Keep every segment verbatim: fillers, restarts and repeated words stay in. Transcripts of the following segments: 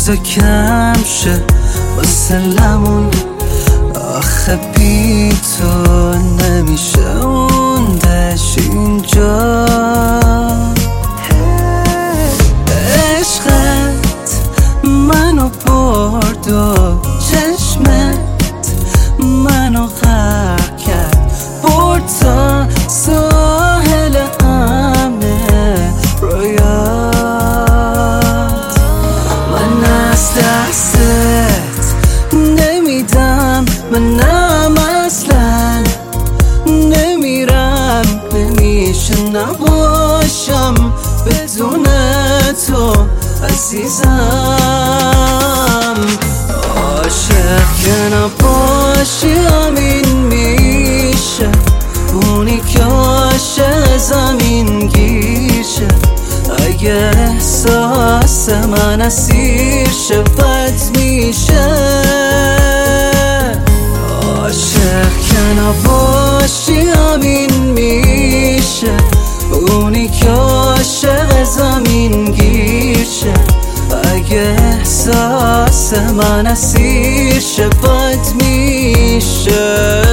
بزا کم شه واسه لمون، آخه بی تو نمیشه موندش اینجا. عشقت منو برد و چشمت منو غرق کرد، برد تا ساحل همه رویات. من از دستت نمیدم، منم اصلا نمیرم، نمیشه نباشم بدون تو عزیزم. عاشق که نباشی همین میشه، اونی که عاشق زمین گیشه. اگه احساس من اسیر شه بد میشه. عاشق که نباشی همین میشه، اونی که عاشق زمین گیشه. اگه احساس من اسیر شه بد میشه.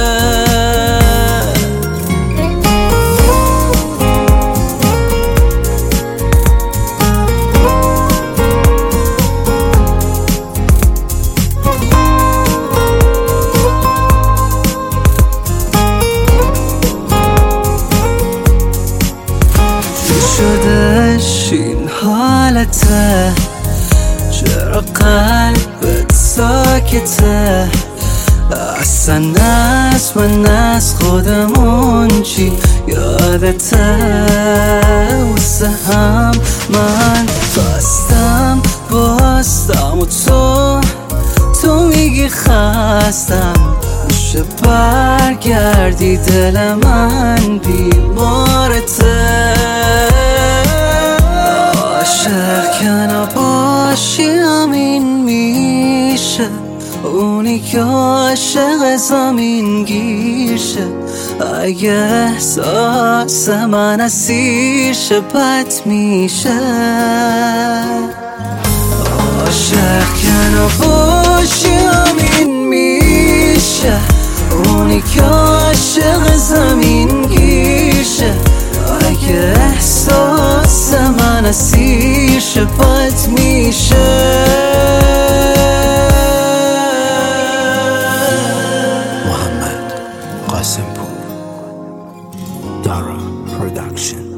شدش این حالته، چرا قلبت ساکته؟ اصلا از من از خودمون چی یادته؟ واسه هم من خواستم باستم و تو تو میگی خستم. میشه برگردی دل من بیمارته. عاشق که نباشی همین میشه، اونی که عاشق زمین گیشه. اگه احساس من اسیر شه بد میشه. عاشق که نباشی همین میشه، اونی که عاشق زمین گیشه. اگه احساس من اسیر شه بد میشه. محمد قاسم پور، دارا پروداکشن.